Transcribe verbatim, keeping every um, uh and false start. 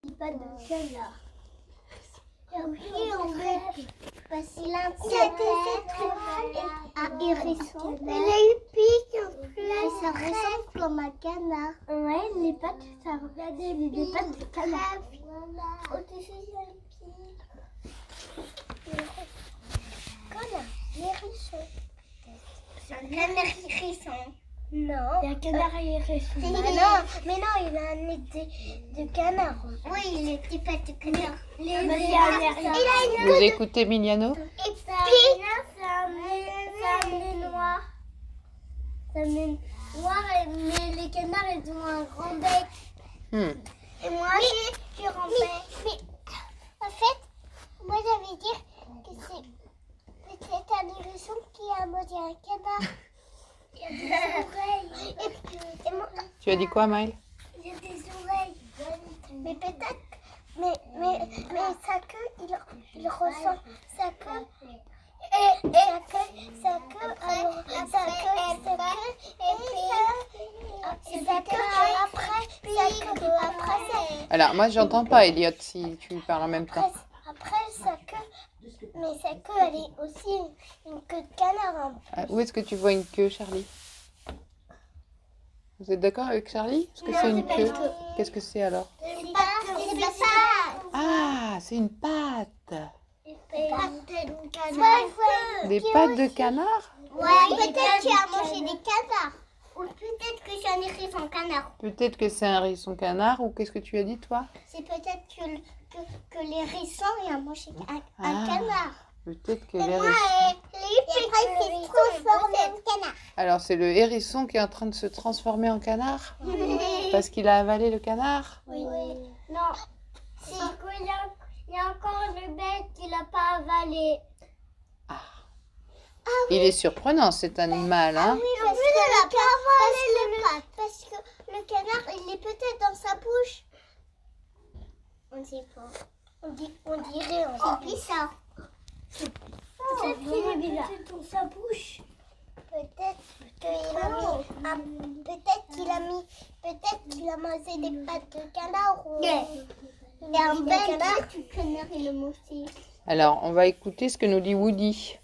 Les pattes de canard. Et puis on fait parce qu'il a un un hérisson. Il a une pique en plus. Et ça ressemble comme un canard. Ouais, les pattes, ça regarde des pattes de canard. Au-dessus de la pique. Canard, hérisson. C'est un canard hérisson. Non. Il y a un canard hérisson. Bah non, mais non, il a un nez de, de canard. Oui, il a des pattes de canard. Les, les, les, il a une Vous écoutez Emiliano? Et puis, c'est un nez noir. C'est un nez noir, mais les canards, ils ont un grand bec. Hmm. Et moi, j'ai un grand bec. Mais, en fait, moi, j'avais dit que c'est peut-être un hérisson qui a mangé un canard. Il y a des oreilles. Et, et moi, Tu as dit quoi, Maëlle? il y a des oreilles. Mais peut-être, mais, mais, mais sa queue, il, il ressent sa queue. Et, et sa queue, sa queue, alors, sa queue, sa queue, et puis, et sa queue, après, sa queue, après, sa Alors, moi, j'entends pas, Elliot, si tu parles en même temps. Après, après sa queue, mais sa queue, elle est aussi une, une queue de canard. Hein. Ah, où est-ce que tu vois une queue, Charlie? Vous êtes d'accord avec Charlie? Est-ce que Non, c'est c'est une pas queue? une queue. Qu'est-ce que c'est alors? C'est des pattes. Ah, c'est une patte. Des pattes de canard. Des pattes de canard? Ouais, peut-être qu'il a mangé des canards. Ou peut-être que c'est un hérisson canard. Peut-être que c'est un hérisson canard, ou qu'est-ce que tu as dit, toi? C'est peut-être que, le- que, que l'hérisson il a mangé un, un Ah. canard. Peut-être que Et moi, l'hérisson... euh, et après, il s'est transformé en canard. Alors, c'est le hérisson qui est en train de se transformer en canard? Parce qu'il a avalé le canard? Oui. Non. Si. Il y, a, il y a encore le bec qu'il n'a pas avalé. Ah. Ah oui. Il est surprenant, cet animal, hein? Oui, parce que, le, canard, parce, que le, parce que le canard, il est peut-être dans sa bouche. On ne sait pas. On, dit, on dirait, on sait plus ça. Peut-être qu'il est peut-être dans sa bouche. Peut-être qu'il a mis, un, peut-être qu'il a mis, peut-être qu'il a mangé des pattes de canard ou yeah. Et un bec de canard, du canard et le moustier. Alors, on va écouter ce que nous dit Woody.